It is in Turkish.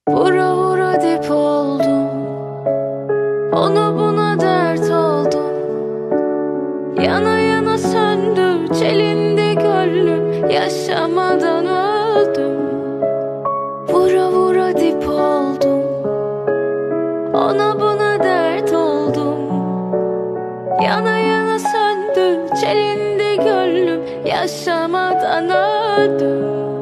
Vura vura dip oldum, ona buna dert oldum. Yana yana söndü çelindi gönlüm, yaşamadan öldüm. Vura vura dip oldum, ona buna dert oldum. Yana yana söndü çelindi gönlüm, yaşamadan öldüm.